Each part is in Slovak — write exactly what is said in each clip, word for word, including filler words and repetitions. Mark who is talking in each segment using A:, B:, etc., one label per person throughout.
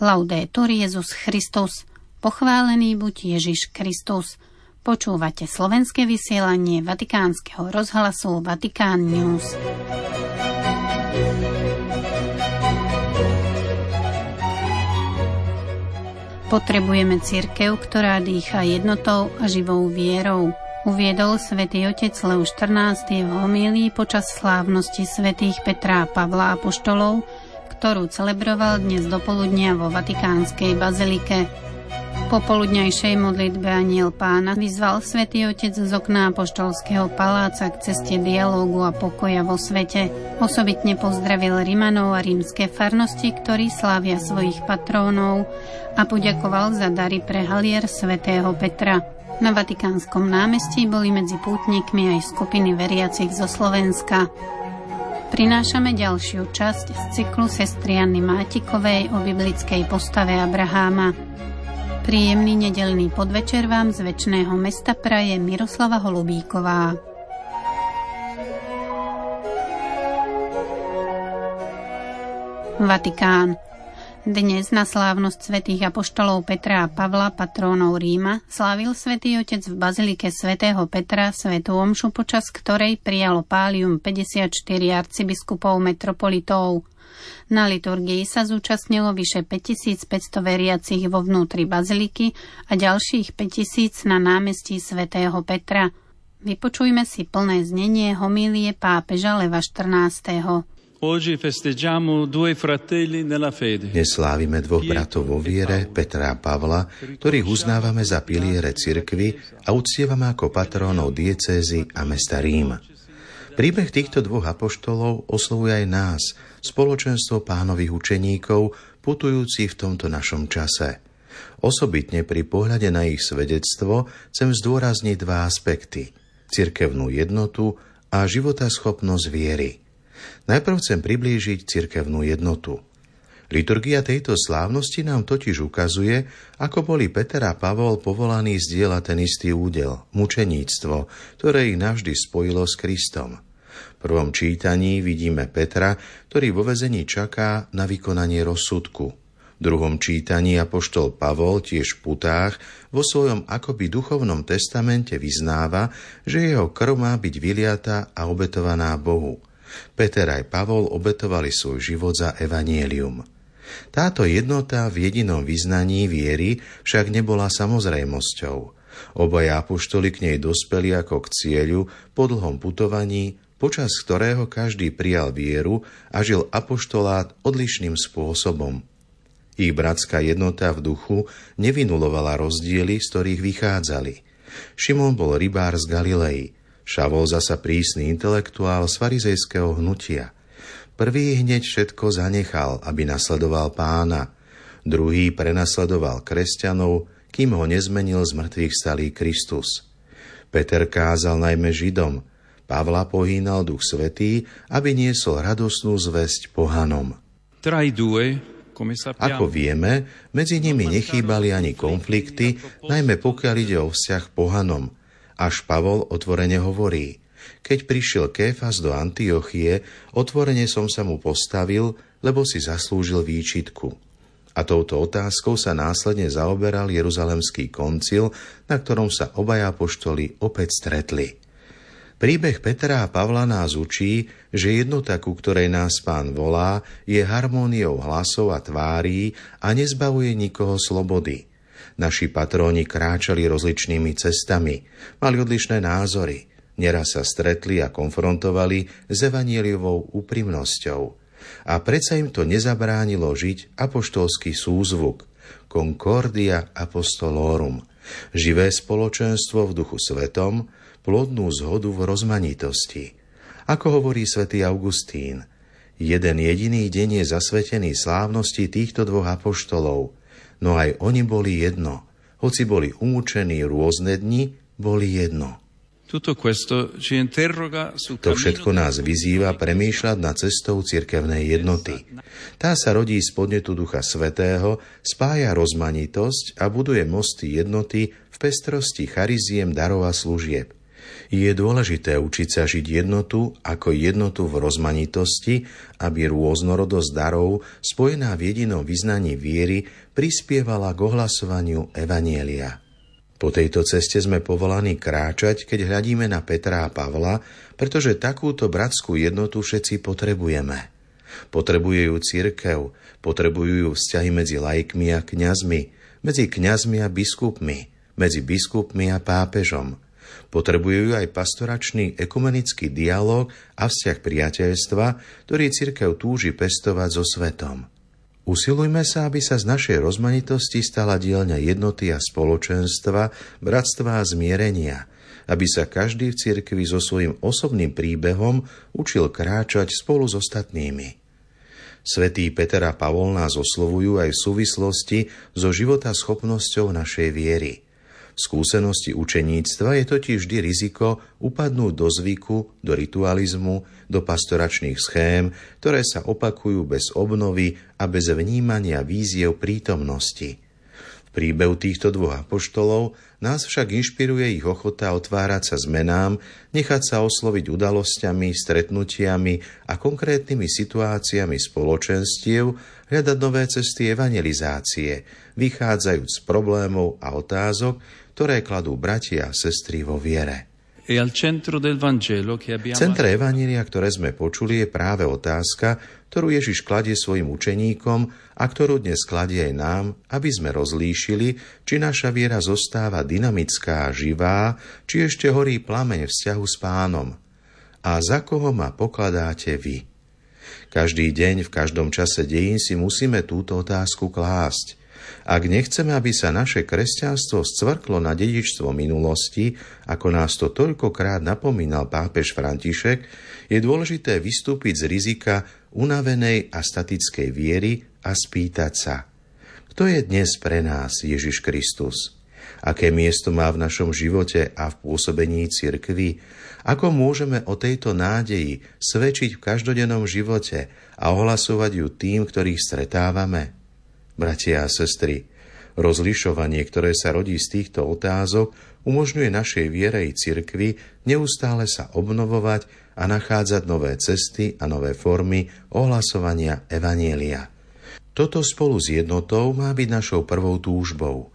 A: Laudetur Jesus Christus. Pochválený buď Ježiš Kristus. Počúvate slovenské vysielanie Vatikánskeho rozhlasu Vatikán News. Potrebujeme cirkev, ktorá dýcha jednotou a živou vierou, uviedol svätý otec Leoš štrnásty v homílii počas slávnosti svätých Petra a Pavla apoštolov, ktorú celebroval dnes dopoludnia vo Vatikánskej bazilike. Po poludňajšej modlitbe Anjel Pána vyzval svätý otec z okna apoštolského paláca k ceste dialógu a pokoja vo svete. Osobitne pozdravil Rimanov a rímske farnosti, ktorí slávia svojich patrónov, a poďakoval za dary pre halier svätého Petra. Na Vatikánskom námestí boli medzi pútnikmi aj skupiny veriacich zo Slovenska. Prinášame ďalšiu časť z cyklu sestry Anny Mátikovej o biblickej postave Abraháma. Príjemný nedeľný podvečer vám z večného mesta praje Miroslava Holubíková. Vatikán. Dnes na slávnosť svätých apoštolov Petra a Pavla, patrónov Ríma, slávil svätý otec v bazilike svätého Petra svätú omšu, počas ktorej prijalo pálium päťdesiatštyri arcibiskupov metropolitov. Na liturgii sa zúčastnilo vyše päťtisícpäťsto veriacich vo vnútri baziliky a ďalších päťtisíc na námestí svätého Petra. Vypočujme si plné znenie homílie pápeža Leva štrnásteho.
B: Dnes slávime dvoch bratov vo viere, Petra a Pavla, ktorých uznávame za piliere cirkvi a uctievame ako patrónov diecézy a mesta Rím. Príbeh týchto dvoch apoštolov oslovuje aj nás, spoločenstvo Pánových učeníkov, putujúcich v tomto našom čase. Osobitne pri pohľade na ich svedectvo chcem zdôrazniť dva aspekty: cirkevnú jednotu a životaschopnosť viery. Najprv chcem priblížiť cirkevnú jednotu. Liturgia tejto slávnosti nám totiž ukazuje, ako boli Peter a Pavol povolaní zdieľať ten istý údel, mučeníctvo, ktoré ich navždy spojilo s Kristom. V prvom čítaní vidíme Petra, ktorý vo väzení čaká na vykonanie rozsudku. V druhom čítaní apoštol Pavol, tiež v putách, vo svojom akoby duchovnom testamente vyznáva, že jeho krv má byť vyliata a obetovaná Bohu. Peter aj Pavol obetovali svoj život za evanjelium. Táto jednota v jedinom vyznaní viery však nebola samozrejmosťou. Obaja apoštoli k nej dospeli ako k cieľu po dlhom putovaní, počas ktorého každý prijal vieru a žil apoštolát odlišným spôsobom. Ich bratská jednota v duchu nevynulovala rozdiely, z ktorých vychádzali. Šimon bol rybár z Galilei, Šavol zasa prísny intelektuál z farizejského hnutia. Prvý hneď všetko zanechal, aby nasledoval Pána. Druhý prenasledoval kresťanov, kým ho nezmenil z mŕtvych stalý Kristus. Peter kázal najmä Židom, Pavla pohýnal Duch Svätý, aby niesol radosnú zvesť pohanom. Ako vieme, medzi nimi nechýbali ani konflikty, najmä pokiaľ ide o vzťah pohanom. Až Pavol otvorene hovorí: keď prišiel Kéfas do Antiochie, otvorene som sa mu postavil, lebo si zaslúžil výčitku. A touto otázkou sa následne zaoberal Jeruzalemský koncil, na ktorom sa obaja apoštoli opäť stretli. Príbeh Petra a Pavla nás učí, že jednota, ku ktorej nás Pán volá, je harmóniou hlasov a tvárí a nezbavuje nikoho slobody. Naši patróni kráčali rozličnými cestami, mali odlišné názory, neraz sa stretli a konfrontovali s evanjeliovou úprimnosťou. A predsa im to nezabránilo žiť apoštolský súzvuk, Concordia Apostolorum, živé spoločenstvo v Duchu Svetom, plodnú zhodu v rozmanitosti. Ako hovorí svätý Augustín, jeden jediný deň je zasvetený slávnosti týchto dvoch apoštolov, no aj oni boli jedno. Hoci boli umúčení rôzne dni, boli jedno. To všetko nás vyzýva premýšľať nad cestou cirkevnej jednoty. Tá sa rodí z podnetu Ducha Svätého, spája rozmanitosť a buduje mosty jednoty v pestrosti chariziem, darov a služieb. Je dôležité učiť sa žiť jednotu ako jednotu v rozmanitosti, aby rôznorodosť darov, spojená v jedinom vyznaní viery, prispievala k ohlasovaniu evanjelia. Po tejto ceste sme povolaní kráčať, keď hľadíme na Petra a Pavla, pretože takúto bratskú jednotu všetci potrebujeme. Potrebujú cirkev, potrebujú vzťahy medzi laikmi a kňazmi, medzi kňazmi a biskupmi, medzi biskupmi a pápežom. Potrebujú aj pastoračný ekumenický dialóg a vzťah priateľstva, ktorý cirkev túži pestovať so svetom. Usilujme sa, aby sa z našej rozmanitosti stala dielňa jednoty a spoločenstva, bratstva a zmierenia, aby sa každý v cirkvi so svojím osobným príbehom učil kráčať spolu s ostatnými. Svätý Peter a Pavol nás oslovujú aj v súvislosti so životaschopnosťou našej viery. V skúsenosti učeníctva je totiž vždy riziko upadnúť do zvyku, do ritualizmu, do pastoračných schém, ktoré sa opakujú bez obnovy a bez vnímania víziev prítomnosti. V príbehu týchto dvoch apoštolov nás však inšpiruje ich ochota otvárať sa zmenám, nechať sa osloviť udalosťami, stretnutiami a konkrétnymi situáciami spoločenstiev, hľadať nové cesty evangelizácie, vychádzajúc z problémov a otázok, ktoré kladú bratia a sestry vo viere. V centre evanjelia, ktoré sme počuli, je práve otázka, ktorú Ježiš kladie svojim učeníkom a ktorú dnes kladie aj nám, aby sme rozlíšili, či naša viera zostáva dynamická a živá, či ešte horí plameň vzťahu s Pánom. A za koho ma pokladáte vy? Každý deň, v každom čase dejín si musíme túto otázku klásť. Ak nechceme, aby sa naše kresťanstvo scvrklo na dedičstvo minulosti, ako nás to toľkokrát napomínal pápež František, je dôležité vystúpiť z rizika unavenej a statickej viery a spýtať sa: kto je dnes pre nás Ježiš Kristus? Aké miesto má v našom živote a v pôsobení cirkvi? Ako môžeme o tejto nádeji svedčiť v každodennom živote a ohlasovať ju tým, ktorých stretávame? Bratia a sestry, rozlišovanie, ktoré sa rodí z týchto otázok, umožňuje našej viere i cirkvi neustále sa obnovovať a nachádzať nové cesty a nové formy ohlasovania evanjelia. Toto spolu s jednotou má byť našou prvou túžbou.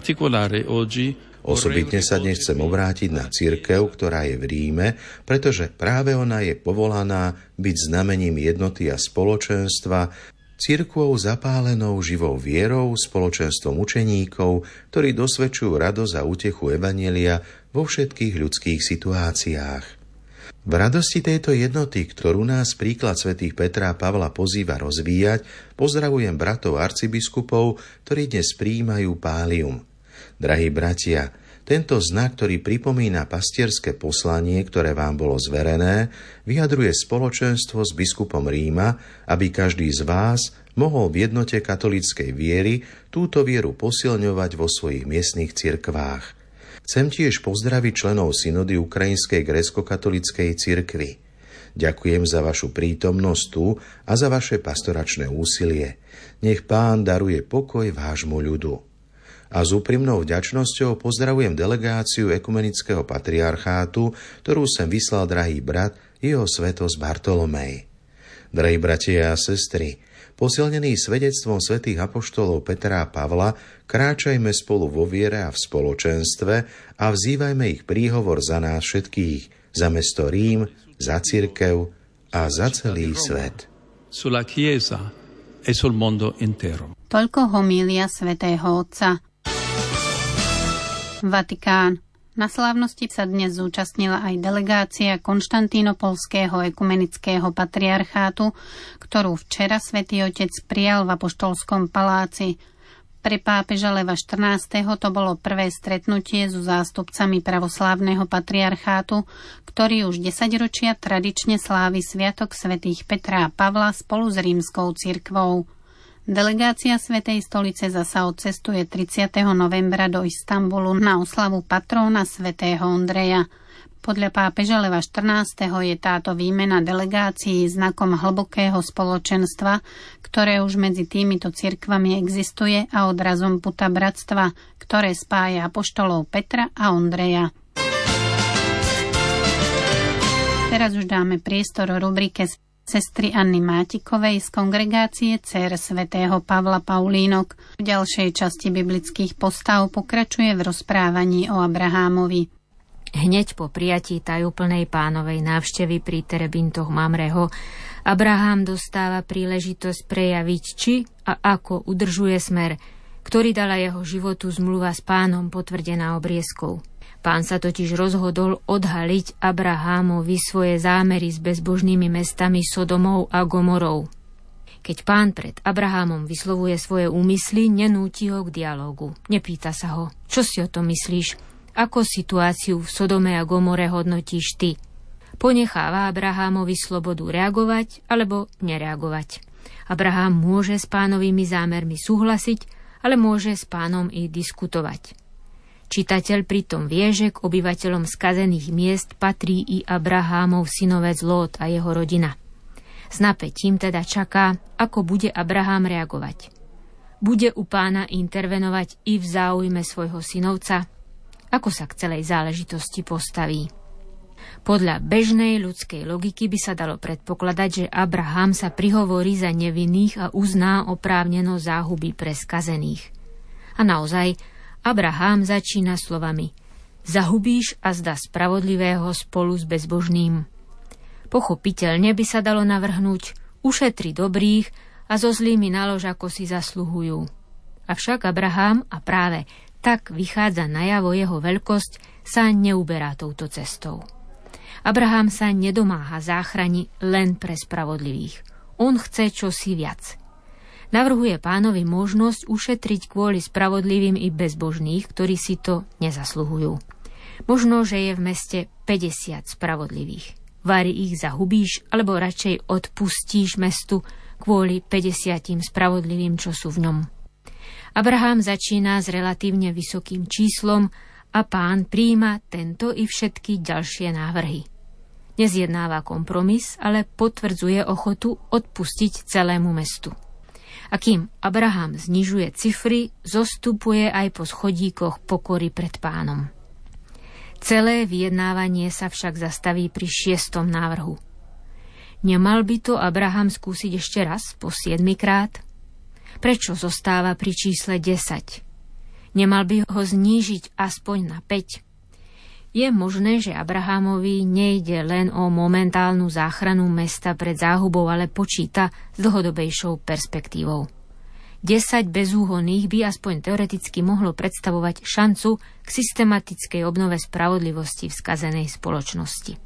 B: Osobitne sa dnes chcem obrátiť na cirkev, ktorá je v Ríme, pretože práve ona je povolaná byť znamením jednoty a spoločenstva, cirkvou zapálenou živou vierou, spoločenstvom učeníkov, ktorí dosvedčujú radosť a útechu evanjelia vo všetkých ľudských situáciách. V radosti tejto jednoty, ktorú nás príklad svätých Petra a Pavla pozýva rozvíjať, pozdravujem bratov arcibiskupov, ktorí dnes prijímajú pálium. Drahí bratia, tento znak, ktorý pripomína pastierské poslanie, ktoré vám bolo zverené, vyjadruje spoločenstvo s biskupom Ríma, aby každý z vás mohol v jednote katolíckej viery túto vieru posilňovať vo svojich miestnych cirkvách. Chcem tiež pozdraviť členov synody Ukrajinskej grécko-katolíckej cirkvi. Ďakujem za vašu prítomnosť tu a za vaše pastoračné úsilie. Nech Pán daruje pokoj vášmu ľudu. A s úprimnou vďačnosťou pozdravujem delegáciu ekumenického patriarchátu, ktorú sem vyslal drahý brat jeho svätosť Bartolomej. Drahí bratia a sestry, posilnení svedectvom svätých apoštolov Petra a Pavla, kráčajme spolu vo viere a v spoločenstve a vzývajme ich príhovor za nás všetkých, za mesto Rím, za cirkev a za celý svet.
C: Sulla Chiesa e sul mondo intero.
A: Toľko homília svätého Otca. Vatikán. Na slávnosti sa dnes zúčastnila aj delegácia Konštantínopolského ekumenického patriarchátu, ktorú včera Svätý Otec prijal v Apoštolskom paláci. Pre pápeža Leva štrnásteho to bolo prvé stretnutie so zástupcami pravoslávneho patriarchátu, ktorý už desaťročia tradične slávi sviatok svätých Petra a Pavla spolu s rímskou cirkvou. Delegácia Svätej stolice zasa odcestuje tridsiateho novembra do Istanbulu na oslavu patróna svätého Ondreja. Podľa pápeža Leva štrnásteho je táto výmena delegácií znakom hlbokého spoločenstva, ktoré už medzi týmito cirkvami existuje, a odrazom puta bratstva, ktoré spája apoštolov Petra a Ondreja. teraz už dáme priestor rubrike sestry Anny Mátikovej z kongregácie Dcér svätého Pavla Paulínok. V ďalšej časti biblických postav pokračuje v rozprávaní o Abrahámovi.
D: Hneď po prijatí tajúplnej Pánovej návštevy pri terebintoch Mamreho Abrahám dostáva príležitosť prejaviť, či a ako udržuje smer, ktorý dala jeho životu zmluva s Pánom potvrdená obriezkou. Pán sa totiž rozhodol odhaliť Abrahámovi svoje zámery s bezbožnými mestami Sodomou a Gomorou. Keď Pán pred Abrahámom vyslovuje svoje úmysly, nenúti ho k dialógu. Nepýta sa ho, čo si o tom myslíš, ako situáciu v Sodome a Gomore hodnotíš ty. Ponecháva Abrahámovi slobodu reagovať alebo nereagovať. Abrahám môže s Pánovými zámermi súhlasiť, ale môže s Pánom i diskutovať. Čitateľ pritom vie, že k obyvateľom skazených miest patrí i Abrahámov synovec Lót a jeho rodina. S napätím teda čaká, ako bude Abrahám reagovať. Bude u Pána intervenovať i v záujme svojho synovca? Ako sa k celej záležitosti postaví? Podľa bežnej ľudskej logiky by sa dalo predpokladať, že Abrahám sa prihovorí za nevinných a uzná oprávnenosť záhuby pre skazených. A naozaj, Abrahám začína slovami: Zahubíš azda spravodlivého spolu s bezbožným. Pochopiteľne by sa dalo navrhnúť: ušetri dobrých a so zlými nalož, ako si zasluhujú. Avšak Abrahám, a práve tak vychádza najavo jeho veľkosť, sa neuberá touto cestou. Abrahám sa nedomáha záchrany len pre spravodlivých. On chce čosi viac. Navrhuje Pánovi možnosť ušetriť kvôli spravodlivým i bezbožných, ktorí si to nezasluhujú. Možno, že je v meste päťdesiat spravodlivých. Vari ich zahubíš, alebo radšej odpustíš mestu kvôli päťdesiatim spravodlivým, čo sú v ňom. Abrahám začína s relatívne vysokým číslom a Pán prijíma tento i všetky ďalšie návrhy. Nezjednáva kompromis, ale potvrdzuje ochotu odpustiť celému mestu. A kým Abrahám znižuje cifry, zostupuje aj po schodíkoch pokory pred Pánom. Celé vyjednávanie sa však zastaví pri šiestom návrhu. Nemal by to Abraham skúsiť ešte raz, po siedmikrát? Prečo zostáva pri čísle desať? Nemal by ho znížiť aspoň na päť? Je možné, že Abrahamovi nejde len o momentálnu záchranu mesta pred záhubou, ale počíta s dlhodobejšou perspektívou. desať bezúhonných by aspoň teoreticky mohlo predstavovať šancu k systematickej obnove spravodlivosti v skazenej spoločnosti.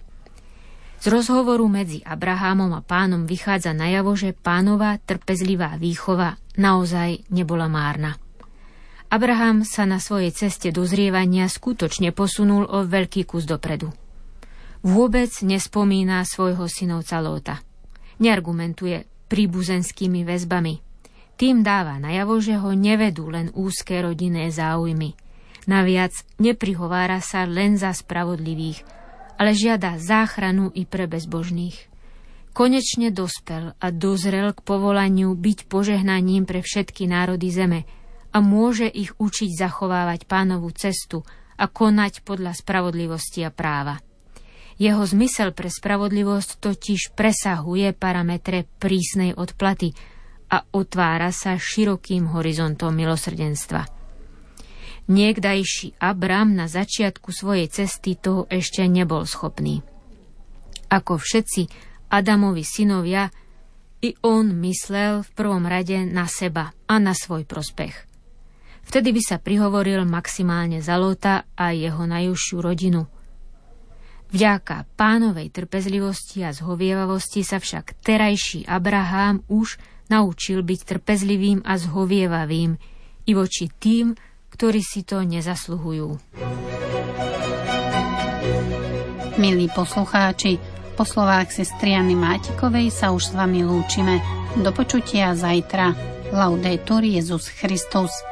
D: Z rozhovoru medzi Abrahámom a Pánom vychádza najavo, že Pánova trpezlivá výchova naozaj nebola márna. Abraham sa na svojej ceste dozrievania skutočne posunul o veľký kus dopredu. Vôbec nespomína svojho synovca Lóta. Neargumentuje príbuzenskými väzbami. Tým dáva najavo, že ho nevedú len úzke rodinné záujmy. Naviac neprihovára sa len za spravodlivých, ale žiada záchranu i pre bezbožných. Konečne dospel a dozrel k povolaniu byť požehnaním pre všetky národy zeme, a môže ich učiť zachovávať Pánovu cestu a konať podľa spravodlivosti a práva. Jeho zmysel pre spravodlivosť totiž presahuje parametre prísnej odplaty a otvára sa širokým horizontom milosrdenstva. Niekdajší Abram na začiatku svojej cesty toho ešte nebol schopný. Ako všetci Adamovi synovia, i on myslel v prvom rade na seba a na svoj prospech. Vtedy by sa prihovoril maximálne za Lóta a jeho najúžšiu rodinu. Vďaka Pánovej trpezlivosti a zhovievavosti sa však terajší Abrahám už naučil byť trpezlivým a zhovievavým i voči tým, ktorí si to nezasluhujú.
A: Milí poslucháči, po slovách sestry Anny Mátikovej sa už s vami lúčime. Do počutia zajtra. Laudetur Jesus Christus.